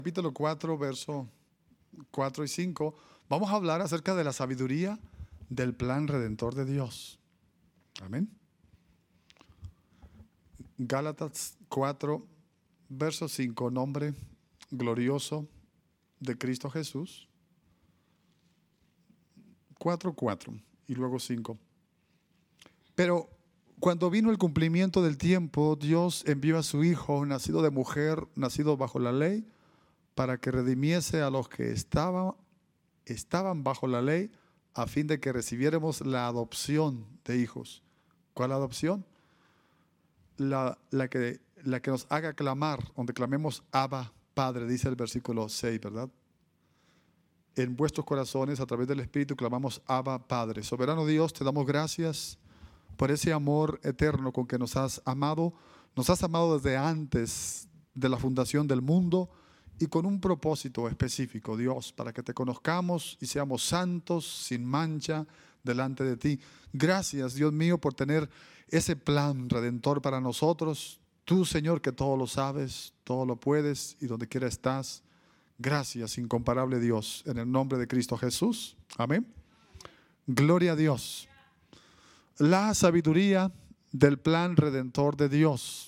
Capítulo 4, verso 4 y 5, vamos a hablar acerca de la sabiduría del plan redentor de Dios. Amén. Gálatas 4, verso 5, nombre glorioso de Cristo Jesús. 4 y luego 5. Pero cuando vino el cumplimiento del tiempo, Dios envió a su Hijo, nacido de mujer, nacido bajo la ley, para que redimiese a los que estaban bajo la ley, a fin de que recibiéramos la adopción de hijos. ¿Cuál adopción? La que nos haga clamar, donde clamemos Abba, Padre, dice el versículo 6, ¿verdad? En vuestros corazones, a través del Espíritu, clamamos Abba, Padre. Soberano Dios, te damos gracias por ese amor eterno con que nos has amado. Nos has amado desde antes de la fundación del mundo, y con un propósito específico, Dios, para que te conozcamos y seamos santos, sin mancha, delante de ti. Gracias, Dios mío, por tener ese plan redentor para nosotros. Tú, Señor, que todo lo sabes, todo lo puedes y donde quiera estás. Gracias, incomparable Dios, en el nombre de Cristo Jesús. Amén. Gloria a Dios. La sabiduría del plan redentor de Dios.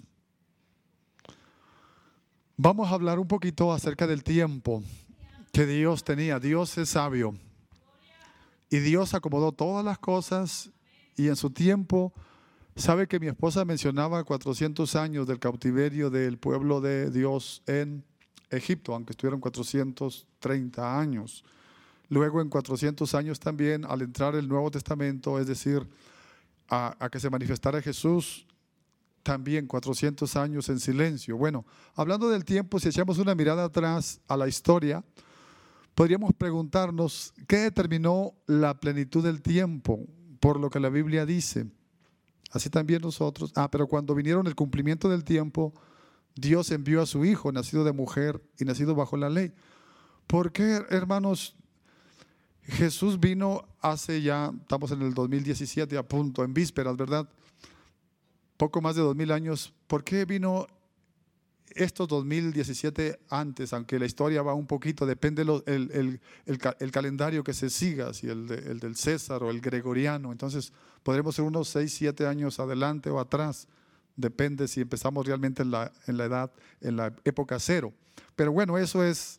Vamos a hablar un poquito acerca del tiempo que Dios tenía. Dios es sabio y Dios acomodó todas las cosas, y en su tiempo, sabe que mi esposa mencionaba 400 años del cautiverio del pueblo de Dios en Egipto, aunque estuvieron 430 años. Luego en 400 años también, al entrar el Nuevo Testamento, es decir, a que se manifestara Jesús, también 400 años en silencio. Bueno, hablando del tiempo, si echamos una mirada atrás a la historia, podríamos preguntarnos qué determinó la plenitud del tiempo, por lo que la Biblia dice. Así también nosotros. Pero cuando vinieron el cumplimiento del tiempo, Dios envió a su Hijo, nacido de mujer y nacido bajo la ley. ¿Por qué, hermanos? Jesús vino hace ya, estamos en el 2017, a punto, en vísperas, ¿verdad? Poco más de 2000 años. ¿Por qué vino estos 2017 antes? Aunque la historia va un poquito, depende el calendario que se siga, si el del César o el gregoriano. Entonces podremos ser unos 6, 7 años adelante o atrás. Depende si empezamos realmente en la época cero. Pero bueno, eso es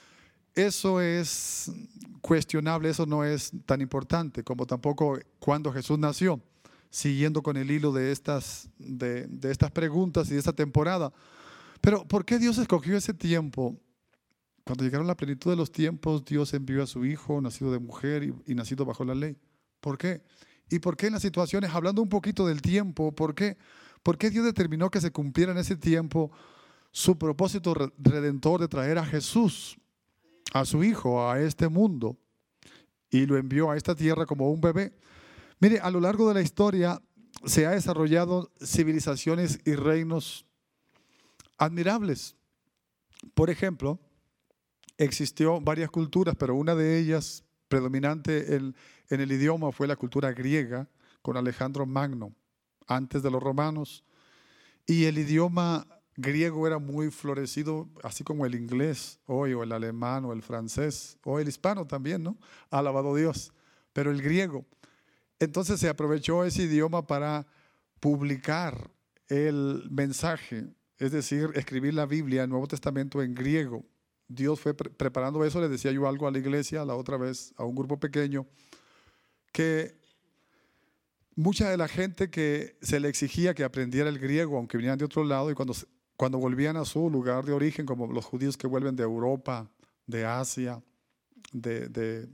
cuestionable, eso no es tan importante como tampoco cuando Jesús nació. Siguiendo con el hilo de estas preguntas y de esta temporada. Pero ¿por qué Dios escogió ese tiempo? Cuando llegaron la plenitud de los tiempos, Dios envió a su Hijo, nacido de mujer y nacido bajo la ley. ¿Por qué? ¿Y por qué en las situaciones, hablando un poquito del tiempo, por qué Dios determinó que se cumpliera en ese tiempo su propósito redentor de traer a Jesús, a su Hijo, a este mundo, y lo envió a esta tierra como un bebé? Mire, a lo largo de la historia se han desarrollado civilizaciones y reinos admirables. Por ejemplo, existió varias culturas, pero una de ellas predominante en el idioma fue la cultura griega, con Alejandro Magno, antes de los romanos. Y el idioma griego era muy florecido, así como el inglés hoy, o el alemán, o el francés, o el hispano también, ¿no? Alabado Dios. Pero el griego. Entonces se aprovechó ese idioma para publicar el mensaje, es decir, escribir la Biblia, el Nuevo Testamento en griego. Dios fue preparando eso. Le decía yo algo a la iglesia la otra vez, a un grupo pequeño, que mucha de la gente que se le exigía que aprendiera el griego, aunque venían de otro lado, y cuando volvían a su lugar de origen, como los judíos que vuelven de Europa, de Asia, de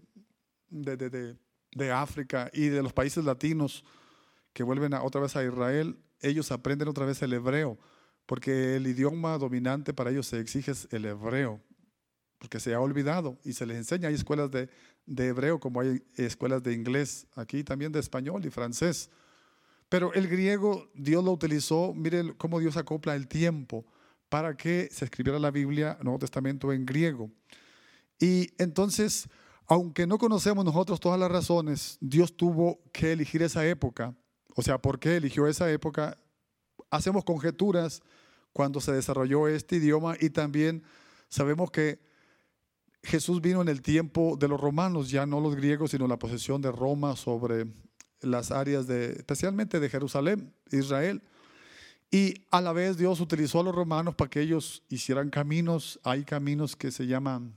África y de los países latinos que vuelven otra vez a Israel, ellos aprenden otra vez el hebreo, porque el idioma dominante para ellos se exige es el hebreo, porque se ha olvidado y se les enseña. Hay escuelas de hebreo como hay escuelas de inglés, aquí también de español y francés. Pero el griego Dios lo utilizó. Miren cómo Dios acopla el tiempo para que se escribiera la Biblia, el Nuevo Testamento, en griego. Y entonces, aunque no conocemos nosotros todas las razones, Dios tuvo que elegir esa época. O sea, ¿por qué eligió esa época? Hacemos conjeturas cuando se desarrolló este idioma, y también Sabemos que Jesús vino en el tiempo de los romanos, ya no los griegos, sino la posesión de Roma sobre las áreas especialmente de Jerusalén, Israel. Y a la vez Dios utilizó a los romanos para que ellos hicieran caminos. Hay caminos que se llaman,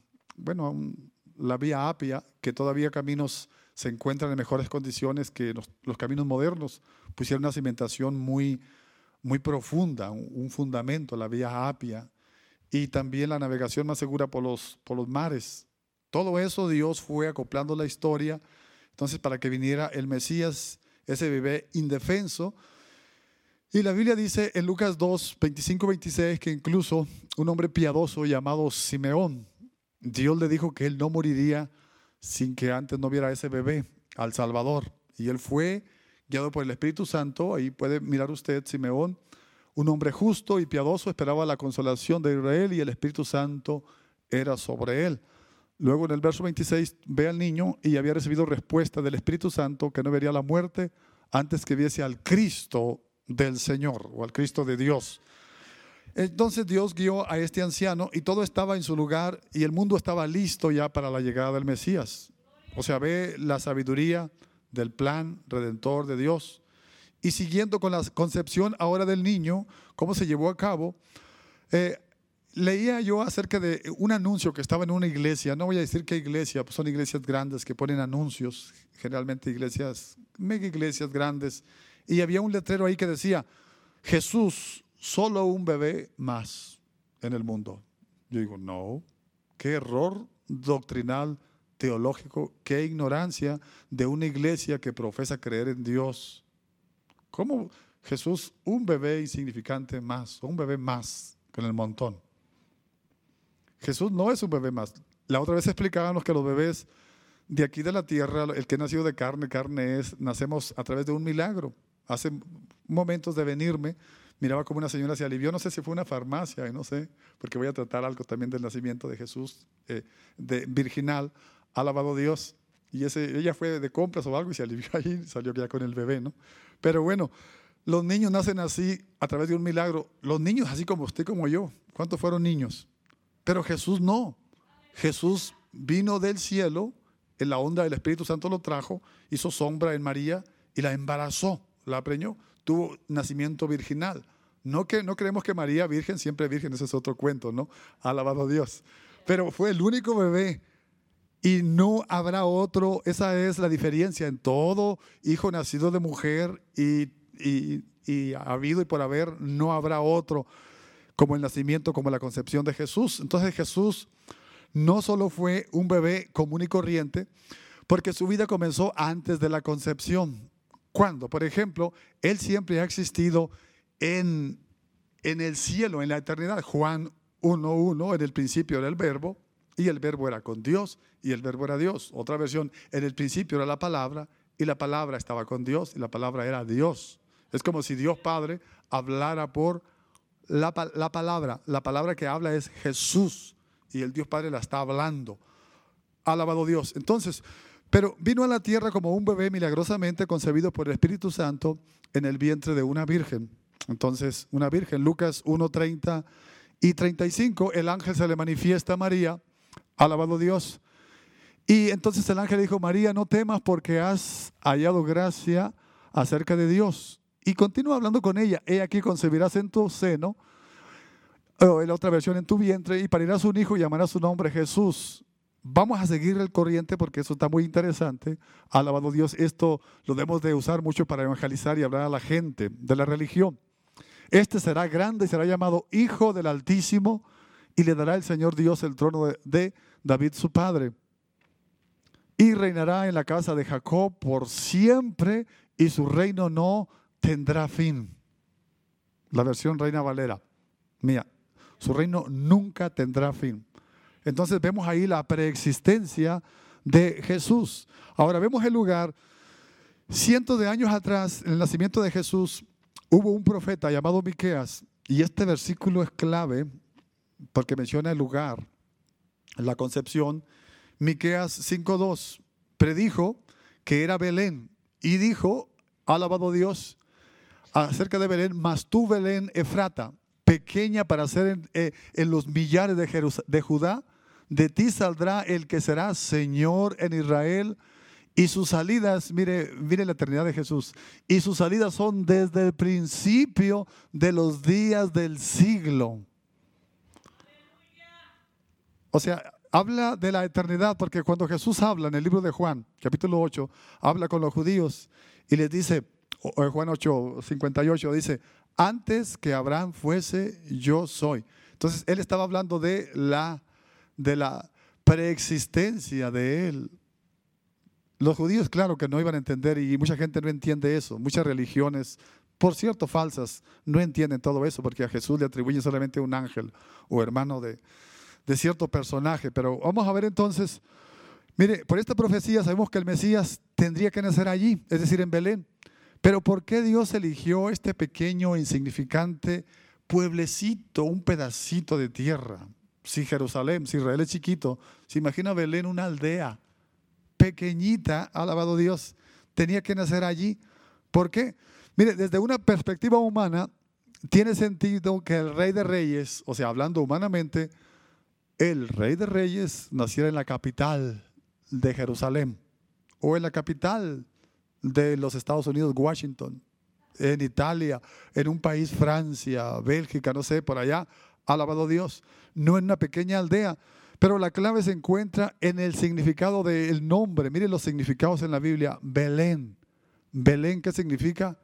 la Vía Apia, que todavía caminos se encuentran en mejores condiciones que los caminos modernos. Pusieron una cimentación muy, muy profunda, un fundamento, la Vía Apia. Y también la navegación más segura por los mares. Todo eso Dios fue acoplando la historia. Entonces, para que viniera el Mesías, ese bebé indefenso. Y la Biblia dice en Lucas 2, 25, 26, que incluso un hombre piadoso llamado Simeón, Dios le dijo que él no moriría sin que antes no viera a ese bebé, al Salvador. Y él fue guiado por el Espíritu Santo. Ahí puede mirar usted, Simeón, un hombre justo y piadoso, esperaba la consolación de Israel y el Espíritu Santo era sobre él. Luego en el verso 26 ve al niño y había recibido respuesta del Espíritu Santo que no vería la muerte antes que viese al Cristo del Señor o al Cristo de Dios. Entonces Dios guió a este anciano y todo estaba en su lugar y el mundo estaba listo ya para la llegada del Mesías. O sea, ve la sabiduría del plan redentor de Dios. Y siguiendo con la concepción ahora del niño, cómo se llevó a cabo, leía yo acerca de un anuncio que estaba en una iglesia. No voy a decir qué iglesia, pues son iglesias grandes que ponen anuncios, generalmente iglesias, mega iglesias grandes. Y había un letrero ahí que decía, Jesús, solo un bebé más en el mundo. Yo digo, no, qué error doctrinal, teológico, qué ignorancia de una iglesia que profesa creer en Dios. ¿Cómo Jesús, un bebé insignificante más, o un bebé más que en el montón? Jesús no es un bebé más. La otra vez explicábamos que los bebés de aquí de la tierra, el que ha nacido de carne, carne es, nacemos a través de un milagro. Hace momentos de venirme, miraba como una señora se alivió, no sé si fue una farmacia, no sé, porque voy a tratar algo también del nacimiento de Jesús, de virginal, alabado Dios. Y ella fue de compras o algo y se alivió ahí, salió ya con el bebé, ¿no? Pero bueno, los niños nacen así a través de un milagro. Los niños así como usted, como yo. ¿Cuántos fueron niños? Pero Jesús no. Jesús vino del cielo, en la onda del Espíritu Santo lo trajo, hizo sombra en María y la embarazó, la preñó. Tuvo nacimiento virginal. No creemos que María virgen, siempre virgen, ese es otro cuento, ¿no? Alabado Dios. Pero fue el único bebé. Y no habrá otro. Esa es la diferencia en todo hijo nacido de mujer y habido y por haber, no habrá otro como el nacimiento, como la concepción de Jesús. Entonces Jesús no solo fue un bebé común y corriente, porque su vida comenzó antes de la concepción. ¿Cuándo? Por ejemplo, Él siempre ha existido en el cielo, en la eternidad. Juan 1:1, en el principio era el Verbo, y el Verbo era con Dios, y el Verbo era Dios. Otra versión, en el principio era la palabra, y la palabra estaba con Dios, y la palabra era Dios. Es como si Dios Padre hablara por la palabra. La palabra que habla es Jesús, y el Dios Padre la está hablando. Alabado Dios. Entonces, pero vino a la tierra como un bebé milagrosamente concebido por el Espíritu Santo en el vientre de una virgen. Entonces, una virgen. Lucas 1:30 y 35, el ángel se le manifiesta a María. Alabado Dios. Y entonces el ángel dijo, María, no temas porque has hallado gracia acerca de Dios. Y continúa hablando con ella. He aquí concebirás en tu seno, o en la otra versión, en tu vientre, y parirás un hijo y llamarás su nombre Jesús. Vamos a seguir el corriente porque eso está muy interesante. Alabado Dios, esto lo debemos de usar mucho para evangelizar y hablar a la gente de la religión. Este será grande y será llamado Hijo del Altísimo, y le dará el Señor Dios el trono de David su padre. Y reinará en la casa de Jacob por siempre, y su reino no tendrá fin. La versión Reina Valera. Mía, su reino nunca tendrá fin. Entonces vemos ahí la preexistencia de Jesús. Ahora vemos el lugar. Cientos de años atrás, en el nacimiento de Jesús, hubo un profeta llamado Miqueas. Y este versículo es clave porque menciona el lugar, la concepción. Miqueas 5:2 predijo que era Belén y dijo, alabado Dios, acerca de Belén, mas tú Belén Efrata. pequeña para ser en los millares de Judá? De ti saldrá el que será Señor en Israel. Y sus salidas, mire la eternidad de Jesús, y sus salidas son desde el principio de los días del siglo. O sea, habla de la eternidad, porque cuando Jesús habla en el libro de Juan, capítulo 8, habla con los judíos y les dice, Juan 8:58 dice, antes que Abraham fuese, yo soy. Entonces, él estaba hablando de la preexistencia de él. Los judíos, claro que no iban a entender, y mucha gente no entiende eso. Muchas religiones, por cierto, falsas, no entienden todo eso, porque a Jesús le atribuyen solamente un ángel o hermano de cierto personaje. Pero vamos a ver entonces, mire, por esta profecía sabemos que el Mesías tendría que nacer allí, es decir, en Belén. Pero ¿por qué Dios eligió este pequeño, insignificante pueblecito, un pedacito de tierra? Si Jerusalén, si Israel es chiquito, se imagina Belén, una aldea pequeñita, alabado Dios, tenía que nacer allí. ¿Por qué? Mire, desde una perspectiva humana, tiene sentido que el Rey de Reyes, o sea, hablando humanamente, el Rey de Reyes naciera en la capital de Jerusalén o en la capital de los Estados Unidos, Washington, en Italia, en un país, Francia, Bélgica, no sé, por allá, alabado Dios, no en una pequeña aldea. Pero la clave se encuentra en el significado del nombre. Miren los significados en la Biblia. Belén. Belén, ¿qué significa?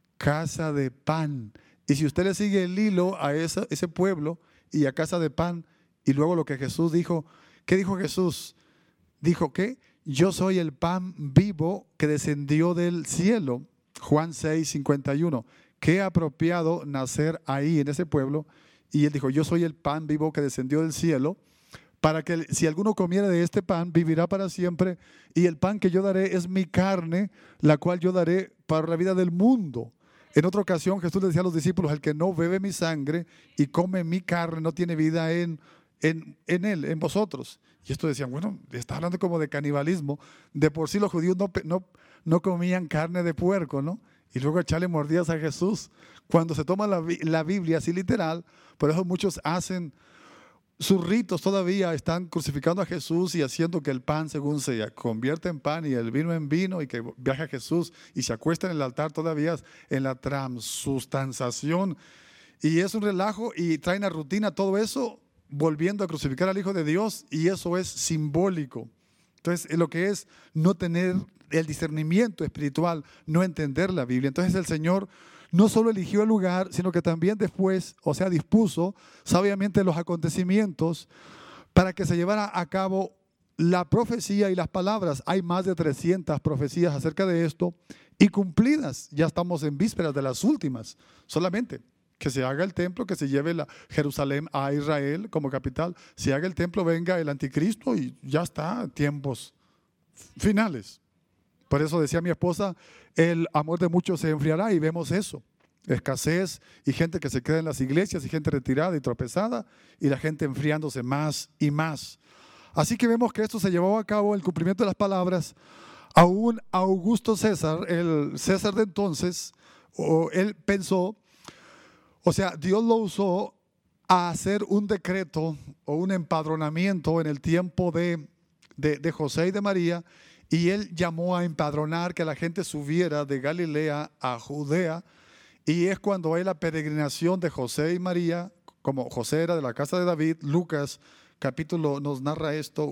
Casa de pan. Y si usted le sigue el hilo a ese pueblo y a casa de pan, y luego lo que Jesús dijo, ¿qué dijo Jesús? Dijo que yo soy el pan vivo que descendió del cielo. Juan 6:51. Qué apropiado nacer ahí en ese pueblo. Y él dijo, yo soy el pan vivo que descendió del cielo, para que si alguno comiera de este pan, vivirá para siempre. Y el pan que yo daré es mi carne, la cual yo daré para la vida del mundo. En otra ocasión Jesús le decía a los discípulos, el que no bebe mi sangre y come mi carne no tiene vida en él, en vosotros. Y esto decían, bueno, está hablando como de canibalismo. De por sí los judíos no comían carne de puerco, ¿no? Y luego echarle mordidas a Jesús. Cuando se toma la Biblia así literal, por eso muchos hacen sus ritos todavía, están crucificando a Jesús y haciendo que el pan según se convierta en pan y el vino en vino, y que viaje a Jesús y se acuesta en el altar todavía en la transustanciación. Y es un relajo y traen a rutina todo eso, volviendo a crucificar al Hijo de Dios, y eso es simbólico. Entonces, lo que es no tener el discernimiento espiritual, no entender la Biblia. Entonces el Señor no solo eligió el lugar, sino que también después, o sea, dispuso sabiamente los acontecimientos para que se llevara a cabo la profecía y las palabras. Hay más de 300 profecías acerca de esto y cumplidas. Ya estamos en vísperas de las últimas. Solamente que se haga el templo, que se lleve Jerusalén a Israel como capital. Se haga el templo, venga el anticristo y ya está, tiempos finales. Por eso decía mi esposa, el amor de muchos se enfriará, y vemos eso. Escasez y gente que se queda en las iglesias y gente retirada y tropezada, y la gente enfriándose más y más. Así que vemos que esto se llevó a cabo, el cumplimiento de las palabras. Aún Augusto César, el César de entonces, él pensó, o sea, Dios lo usó a hacer un decreto o un empadronamiento en el tiempo de José y de María. Y él llamó a empadronar que la gente subiera de Galilea a Judea. Y es cuando hay la peregrinación de José y María, como José era de la casa de David. Lucas capítulo nos narra esto,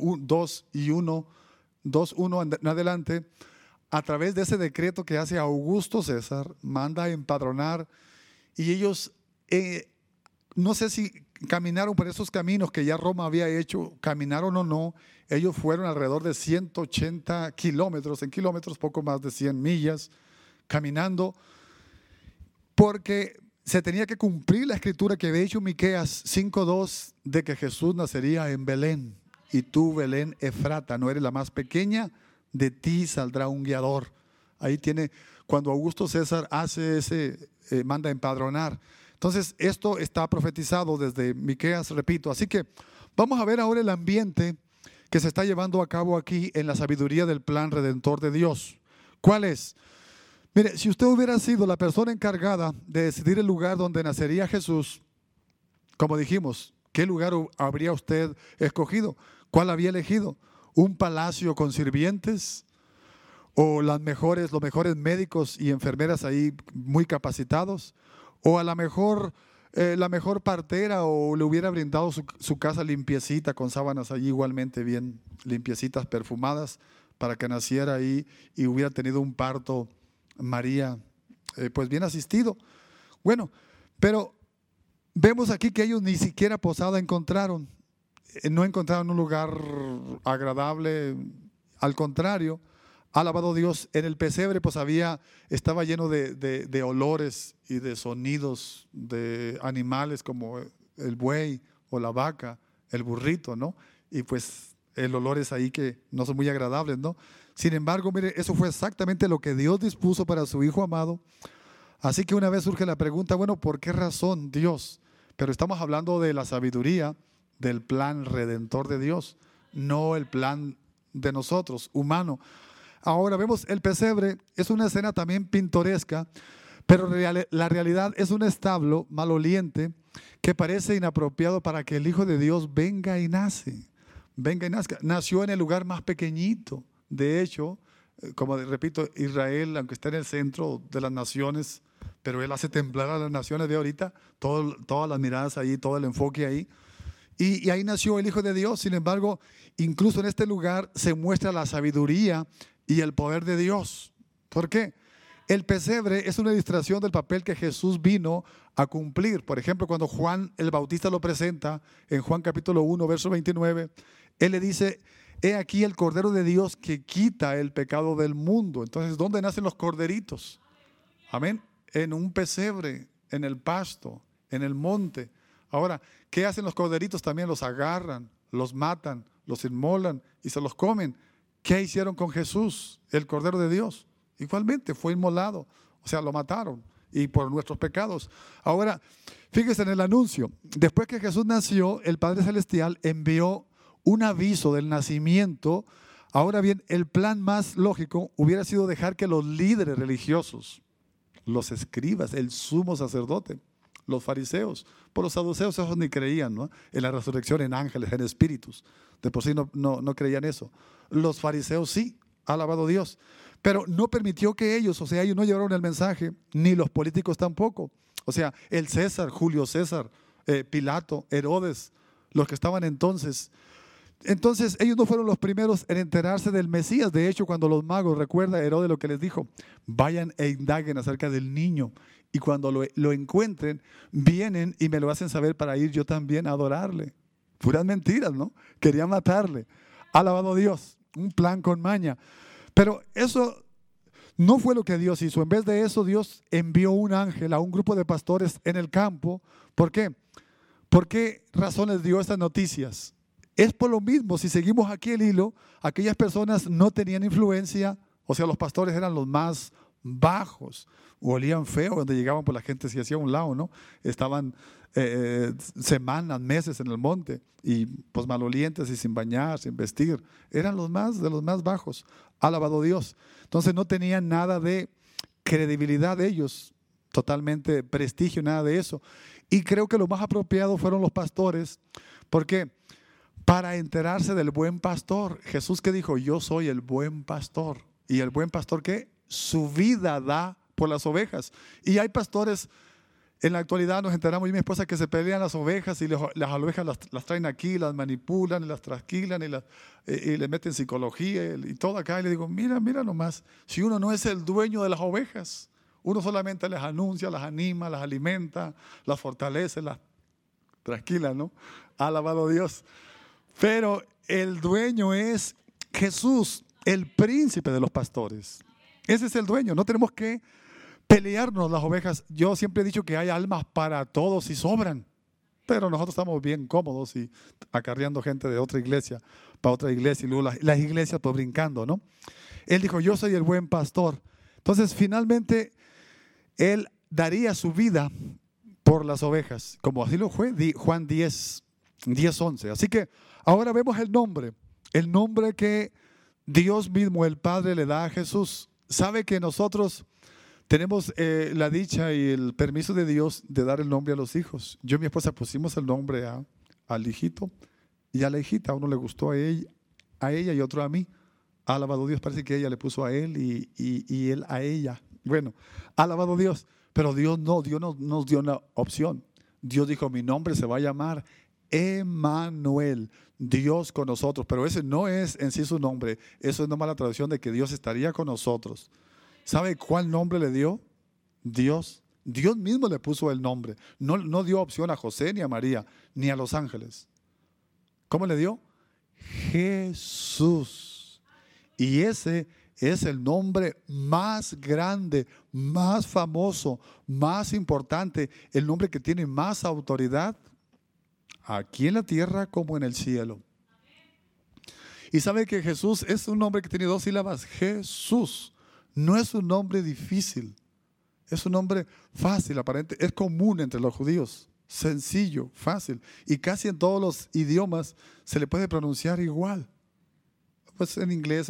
2:1 en adelante. A través de ese decreto que hace Augusto César, manda a empadronar. Y ellos, no sé si caminaron por esos caminos que ya Roma había hecho, caminaron o no. Ellos fueron alrededor de 180 kilómetros, en kilómetros poco más de 100 millas, caminando, porque se tenía que cumplir la escritura que había hecho Miqueas 5:2 de que Jesús nacería en Belén. Y tú, Belén Efrata, no eres la más pequeña, de ti saldrá un guiador. Ahí tiene, cuando Augusto César hace manda a empadronar. Entonces, esto está profetizado desde Miqueas, repito. Así que vamos a ver ahora el ambiente que se está llevando a cabo aquí en la sabiduría del plan redentor de Dios. ¿Cuál es? Mire, si usted hubiera sido la persona encargada de decidir el lugar donde nacería Jesús, como dijimos, ¿qué lugar habría usted escogido? ¿Cuál había elegido? ¿Un palacio con sirvientes? ¿O los mejores médicos y enfermeras ahí muy capacitados? ¿O a lo mejor la mejor partera, o le hubiera brindado su casa limpiecita con sábanas allí igualmente bien limpiecitas, perfumadas, para que naciera ahí y hubiera tenido un parto María pues bien asistido? Bueno, pero vemos aquí que ellos ni siquiera posada encontraron. No encontraron un lugar agradable. Al contrario, alabado Dios, en el pesebre pues estaba lleno de olores y de sonidos de animales como el buey o la vaca, el burrito, ¿no? Y pues el olor es ahí que no son muy agradables, ¿no? Sin embargo, mire, eso fue exactamente lo que Dios dispuso para su Hijo amado. Así que una vez surge la pregunta, bueno, ¿por qué razón Dios? Pero estamos hablando de la sabiduría del plan redentor de Dios, no el plan de nosotros, humano. Ahora vemos el pesebre, es una escena también pintoresca, pero la realidad es un establo maloliente que parece inapropiado para que el Hijo de Dios venga y nazca. Nació en el lugar más pequeñito. De hecho, como repito, Israel, aunque está en el centro de las naciones, pero Él hace temblar a las naciones de ahorita, todas las miradas ahí, todo el enfoque ahí. Y ahí nació el Hijo de Dios. Sin embargo, incluso en este lugar se muestra la sabiduría y el poder de Dios. ¿Por qué? El pesebre es una ilustración del papel que Jesús vino a cumplir. Por ejemplo, cuando Juan el Bautista lo presenta en Juan capítulo 1, verso 29, él le dice: he aquí el Cordero de Dios que quita el pecado del mundo. Entonces, ¿dónde nacen los corderitos? Amén. En un pesebre, en el pasto, en el monte. Ahora, ¿qué hacen los corderitos? También los agarran, los matan, los inmolan y se los comen. ¿Qué hicieron con Jesús, el Cordero de Dios? Igualmente fue inmolado, o sea, lo mataron, y por nuestros pecados. Ahora, fíjese en el anuncio. Después que Jesús nació, el Padre Celestial envió un aviso del nacimiento. Ahora bien, el plan más lógico hubiera sido dejar que los líderes religiosos, los escribas, el sumo sacerdote, los fariseos, por los saduceos esos ni creían, ¿no?, en la resurrección, en ángeles, en espíritus. De por sí no creían eso. Los fariseos sí, alabado Dios. Pero no permitió que ellos, o sea, ellos no llevaron el mensaje, ni los políticos tampoco. O sea, el César, Julio César, Pilato, Herodes, los que estaban entonces. Entonces ellos no fueron los primeros en enterarse del Mesías. De hecho, cuando los magos, recuerda Herodes lo que les dijo: vayan e indaguen acerca del niño, y cuando lo encuentren, vienen y me lo hacen saber para ir yo también a adorarle. Puras mentiras, ¿no? Querían matarle. Alabado Dios, un plan con maña. Pero eso no fue lo que Dios hizo. En vez de eso, Dios envió un ángel a un grupo de pastores en el campo. ¿Por qué? ¿Por qué razones dio estas noticias? Es por lo mismo, si seguimos aquí el hilo, aquellas personas no tenían influencia, o sea, los pastores eran los más bajos, olían feo, donde llegaban, pues la gente se hacía a un lado, ¿no? Estaban semanas, meses en el monte, y pues malolientes y sin bañar, sin vestir. Eran de los más bajos. Alabado Dios. Entonces no tenían nada de credibilidad ellos, totalmente prestigio, nada de eso. Y creo que lo más apropiado fueron los pastores. ¿Por qué? Para enterarse del buen pastor. Jesús, que dijo: yo soy el buen pastor. ¿Y el buen pastor qué? Su vida da por las ovejas. Y hay pastores, en la actualidad nos enteramos, y mi esposa, que se pelean las ovejas, y las ovejas las traen aquí, las manipulan, y las trasquilan, y le meten psicología y todo acá. Y le digo: mira nomás, si uno no es el dueño de las ovejas, uno solamente les anuncia, las anima, las alimenta, las fortalece, las trasquila, ¿no? Alabado Dios. Pero el dueño es Jesús, el príncipe de los pastores. Ese es el dueño. No tenemos que pelearnos las ovejas. Yo siempre he dicho que hay almas para todos y sobran, pero nosotros estamos bien cómodos y acarreando gente de otra iglesia para otra iglesia, y luego las iglesias pues brincando, ¿no? Él dijo: yo soy el buen pastor. Entonces finalmente Él daría su vida por las ovejas, como así lo fue Juan 10:11. Así que ahora vemos el nombre que Dios mismo, el Padre, le da a Jesús. Sabe que nosotros Tenemos la dicha y el permiso de Dios de dar el nombre a los hijos. Yo y mi esposa pusimos el nombre al hijito y a la hijita. A uno le gustó a ella y otro a mí. Alabado Dios, parece que ella le puso a él y él a ella. Bueno, alabado Dios. Pero Dios no nos dio una opción. Dios dijo, mi nombre se va a llamar Emmanuel, Dios con nosotros. Pero ese no es en sí su nombre. Eso es nomás la traducción de que Dios estaría con nosotros. ¿Sabe cuál nombre le dio? Dios. Dios mismo le puso el nombre. No dio opción a José, ni a María, ni a los ángeles. ¿Cómo le dio? Jesús. Y ese es el nombre más grande, más famoso, más importante, el nombre que tiene más autoridad aquí en la tierra como en el cielo. Y sabe que Jesús es un nombre que tiene 2 sílabas. Jesús no es un nombre difícil, es un nombre fácil, aparente, es común entre los judíos, sencillo, fácil, y casi en todos los idiomas se le puede pronunciar igual. Pues en inglés,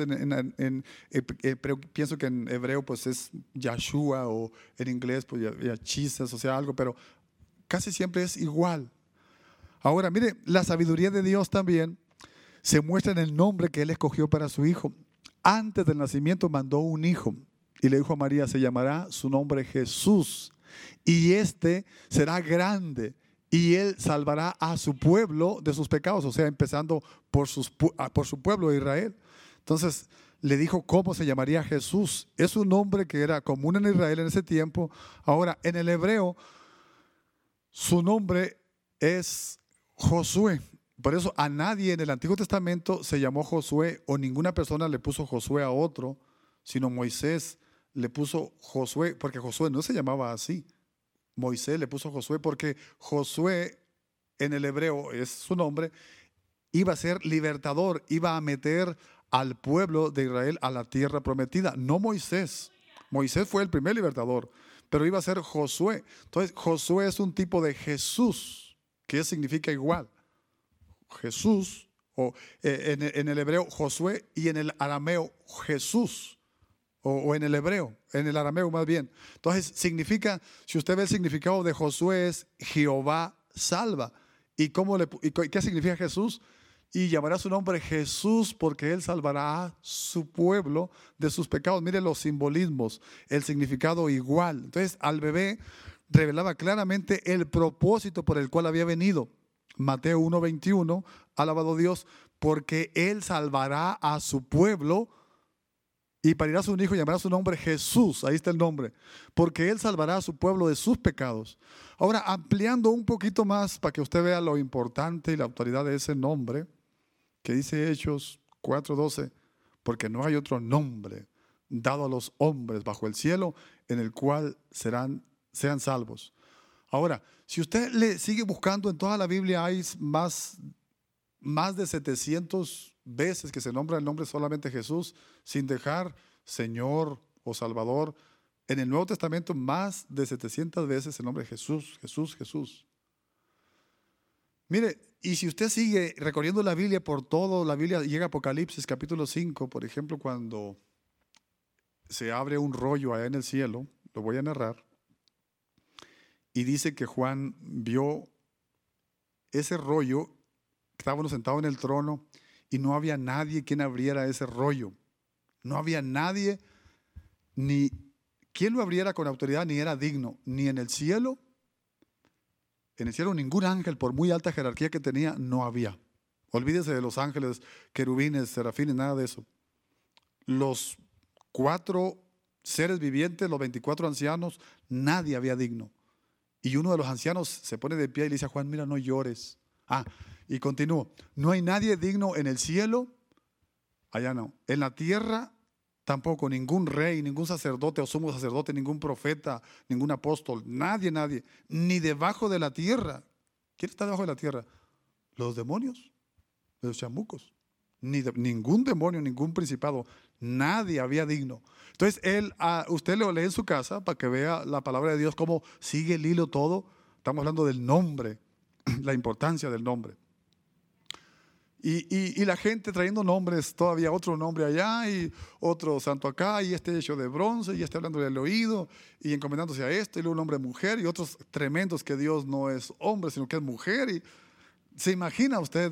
pero pienso que en hebreo pues es Yahshua, o en inglés pues Jesus, o sea algo, pero casi siempre es igual. Ahora, mire, la sabiduría de Dios también se muestra en el nombre que Él escogió para su hijo. Antes del nacimiento mandó un hijo y le dijo a María, se llamará su nombre Jesús, y este será grande. Y Él salvará a su pueblo de sus pecados, o sea, empezando por su pueblo de Israel. Entonces le dijo cómo se llamaría Jesús. Es un nombre que era común en Israel en ese tiempo. Ahora, en el hebreo, su nombre es Josué. Por eso a nadie en el Antiguo Testamento se llamó Josué, o ninguna persona le puso Josué a otro, sino Moisés le puso Josué, porque Josué no se llamaba así. Moisés le puso Josué porque Josué en el hebreo es su nombre, iba a ser libertador, iba a meter al pueblo de Israel a la tierra prometida, no Moisés. Moisés fue el primer libertador, pero iba a ser Josué. Entonces Josué es un tipo de Jesús, que significa igual. Jesús, o en el hebreo Josué, y en el arameo Jesús. O en el hebreo, en el arameo más bien. Entonces significa, si usted ve el significado de Josué, es Jehová salva. ¿Y qué significa Jesús? Y llamará su nombre Jesús, porque Él salvará a su pueblo de sus pecados. Mire los simbolismos, el significado igual. Entonces al bebé revelaba claramente el propósito por el cual había venido. Mateo 1:21, alabado Dios, porque Él salvará a su pueblo. Y parirá su hijo y llamará su nombre Jesús. Ahí está el nombre. Porque Él salvará a su pueblo de sus pecados. Ahora, ampliando un poquito más para que usted vea lo importante y la autoridad de ese nombre, que dice Hechos 4:12, porque no hay otro nombre dado a los hombres bajo el cielo en el cual sean salvos. Ahora, si usted le sigue buscando en toda la Biblia, hay más de 700 veces que se nombra el nombre solamente Jesús, sin dejar Señor o Salvador. En el Nuevo Testamento más de 700 veces el nombre Jesús, Jesús, Jesús. Mire, y si usted sigue recorriendo la Biblia por todo, la Biblia llega a Apocalipsis capítulo 5, por ejemplo, cuando se abre un rollo allá en el cielo, lo voy a narrar, y dice que Juan vio ese rollo, estábamos sentados en el trono, y no había nadie quien abriera ese rollo. No había nadie, ni quien lo abriera con autoridad, ni era digno, ni en el cielo. En el cielo ningún ángel, por muy alta jerarquía que tenía, no había. Olvídese de los ángeles, querubines, serafines, nada de eso. Los 4 seres vivientes, los 24 ancianos, nadie había digno. Y uno de los ancianos se pone de pie y le dice a Juan, mira, no llores. Y continúo, no hay nadie digno en el cielo, allá no. En la tierra tampoco, ningún rey, ningún sacerdote o sumo sacerdote, ningún profeta, ningún apóstol, nadie, ni debajo de la tierra. ¿Quién está debajo de la tierra? Los demonios, los chamucos. Ningún demonio, ningún principado, nadie había digno. Entonces usted lo lee en su casa para que vea la palabra de Dios, cómo sigue el hilo todo. Estamos hablando del nombre, la importancia del nombre. Y la gente trayendo nombres, todavía otro nombre allá y otro santo acá, y este hecho de bronce, y este hablando del oído, y encomendándose a este, y luego un hombre mujer, y otros tremendos que Dios no es hombre, sino que es mujer. Y ¿se imagina usted?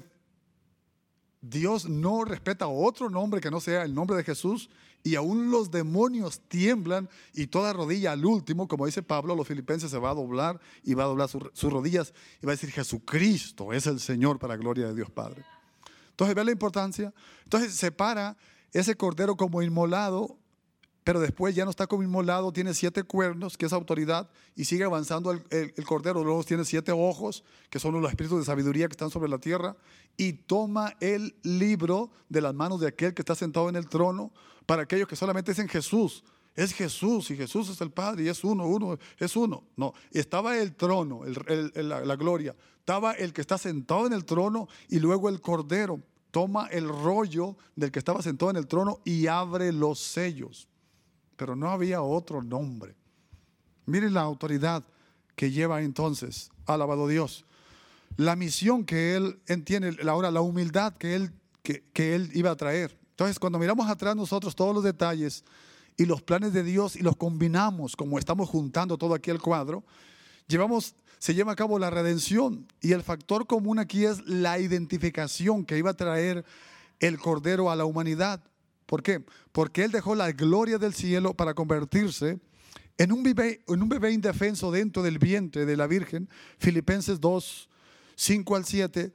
Dios no respeta otro nombre que no sea el nombre de Jesús, y aún los demonios tiemblan y toda rodilla al último, como dice Pablo a los filipenses, se va a doblar y va a doblar sus rodillas y va a decir: Jesucristo es el Señor, para gloria de Dios Padre. Entonces, ¿ve la importancia? Entonces, separa ese cordero como inmolado, pero después ya no está como inmolado, tiene 7 cuernos, que es autoridad, y sigue avanzando el cordero. Luego tiene 7 ojos, que son los espíritus de sabiduría que están sobre la tierra, y toma el libro de las manos de aquel que está sentado en el trono. Para aquellos que solamente dicen Jesús, es Jesús, y Jesús es el Padre, y es uno es uno. No, estaba el trono, la gloria, estaba el que está sentado en el trono, y luego el cordero toma el rollo del que estaba sentado en el trono y abre los sellos. Pero no había otro nombre. Miren la autoridad que lleva entonces, alabado Dios. La misión que él entiende, ahora la humildad que él iba a traer. Entonces, cuando miramos atrás nosotros todos los detalles y los planes de Dios y los combinamos, como estamos juntando todo aquí el cuadro, se lleva a cabo la redención, y el factor común aquí es la identificación que iba a traer el Cordero a la humanidad. ¿Por qué? Porque Él dejó la gloria del cielo para convertirse en un bebé indefenso dentro del vientre de la Virgen. Filipenses 2, 5 al 7.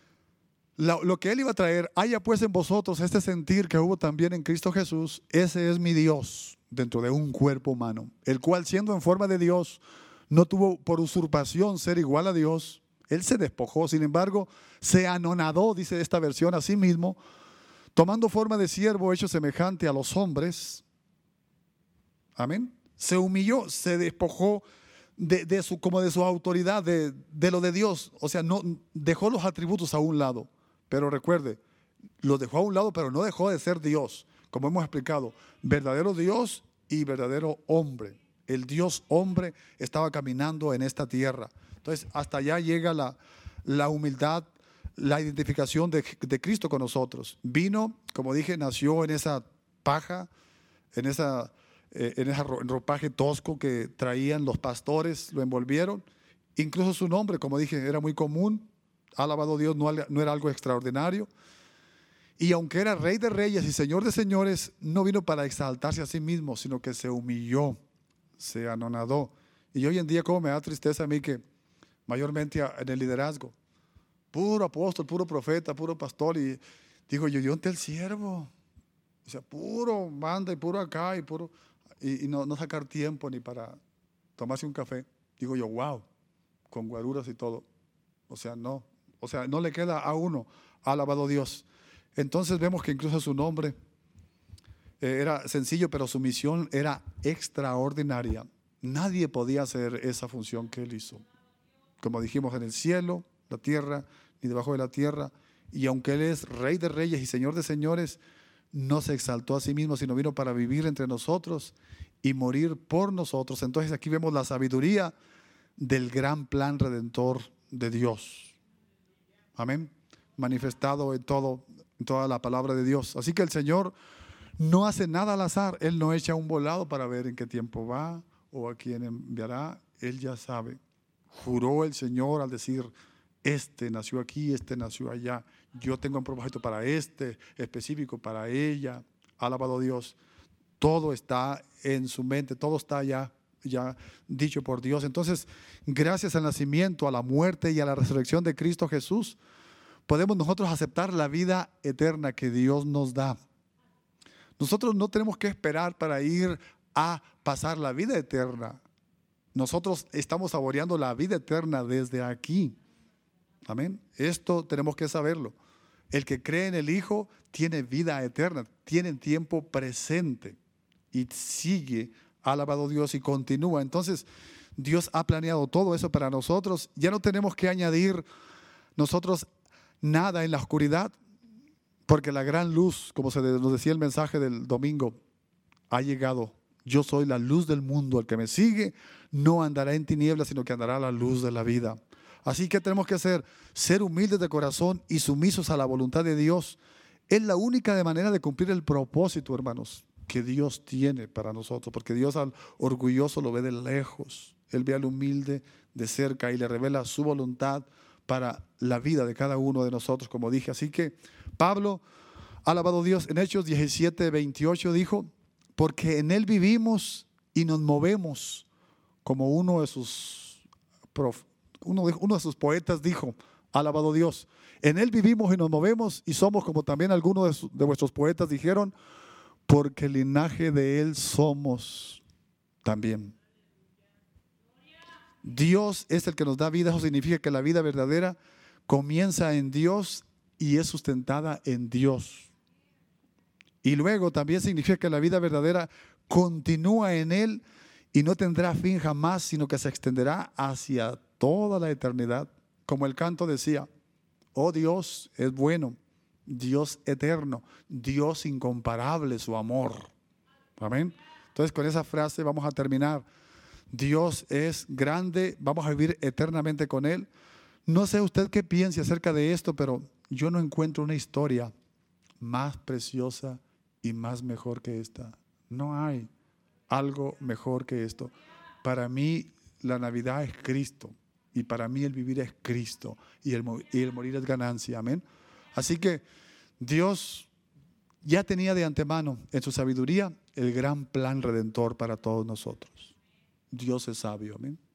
Lo que Él iba a traer: haya pues en vosotros este sentir que hubo también en Cristo Jesús. Ese es mi Dios dentro de un cuerpo humano, el cual, siendo en forma de Dios, no tuvo por usurpación ser igual a Dios. Él se despojó, sin embargo, se anonadó, dice esta versión, a sí mismo, tomando forma de siervo, hecho semejante a los hombres. Amén. Se humilló, se despojó como de su autoridad, de lo de Dios. O sea, no dejó los atributos a un lado. Pero recuerde, los dejó a un lado, pero no dejó de ser Dios. Como hemos explicado, verdadero Dios y verdadero hombre. El Dios hombre estaba caminando en esta tierra. Entonces, hasta allá llega la humildad, la identificación de Cristo con nosotros. Vino, como dije, nació en esa paja, en ese ropaje tosco que traían los pastores, lo envolvieron. Incluso su nombre, como dije, era muy común. Alabado Dios, no era algo extraordinario. Y aunque era Rey de Reyes y Señor de Señores, no vino para exaltarse a sí mismo, sino que se humilló, se anonadó. Y hoy en día, como me da tristeza a mí que mayormente en el liderazgo, puro apóstol, puro profeta, puro pastor, y digo yo ante el siervo, o sea, puro manda y puro acá y no sacar tiempo ni para tomarse un café. Digo yo, wow, con guaruras y todo. O sea, no le queda a uno, alabado Dios. Entonces vemos que incluso su nombre era sencillo, pero su misión era extraordinaria. Nadie podía hacer esa función que él hizo. Como dijimos, en el cielo, la tierra, ni debajo de la tierra. Y aunque él es Rey de Reyes y Señor de Señores, no se exaltó a sí mismo, sino vino para vivir entre nosotros y morir por nosotros. Entonces aquí vemos la sabiduría del gran plan redentor de Dios. Amén. Manifestado en toda la palabra de Dios. Así que el Señor no hace nada al azar. Él no echa un volado para ver en qué tiempo va o a quién enviará. Él ya sabe. Juró el Señor al decir: este nació aquí, este nació allá. Yo tengo un propósito para este específico, para ella. Alabado Dios. Todo está en su mente, todo está ya dicho por Dios. Entonces, gracias al nacimiento, a la muerte y a la resurrección de Cristo Jesús, podemos nosotros aceptar la vida eterna que Dios nos da. Nosotros no tenemos que esperar para ir a pasar la vida eterna. Nosotros estamos saboreando la vida eterna desde aquí. Amén. Esto tenemos que saberlo. El que cree en el Hijo tiene vida eterna, tiene tiempo presente y sigue, alabado Dios, y continúa. Entonces, Dios ha planeado todo eso para nosotros. Ya no tenemos que añadir nosotros nada en la oscuridad, porque la gran luz, como nos decía el mensaje del domingo, ha llegado. Yo soy la luz del mundo. El que me sigue no andará en tinieblas, sino que andará a la luz de la vida. Así que tenemos que ser humildes de corazón y sumisos a la voluntad de Dios. Es la única manera de cumplir el propósito, hermanos, que Dios tiene para nosotros. Porque Dios al orgulloso lo ve de lejos. Él ve al humilde de cerca y le revela su voluntad para la vida de cada uno de nosotros, como dije. Así que Pablo, alabado Dios, en Hechos 17:28 dijo: porque en Él vivimos y nos movemos, como uno de sus poetas dijo, alabado Dios, en Él vivimos y nos movemos y somos, como también algunos de vuestros poetas dijeron, porque el linaje de Él somos también. Dios es el que nos da vida. Eso significa que la vida verdadera comienza en Dios y es sustentada en Dios. Y luego también significa que la vida verdadera continúa en Él y no tendrá fin jamás, sino que se extenderá hacia toda la eternidad. Como el canto decía: oh, Dios es bueno, Dios eterno, Dios incomparable su amor. Amén. Entonces, con esa frase vamos a terminar. Dios es grande, vamos a vivir eternamente con Él. No sé usted qué piense acerca de esto, pero yo no encuentro una historia más preciosa y más mejor que esta. No hay algo mejor que esto. Para mí la Navidad es Cristo y para mí el vivir es Cristo y el morir es ganancia. Amén. Así que Dios ya tenía de antemano en su sabiduría el gran plan redentor para todos nosotros. Dios es sabio. Amén.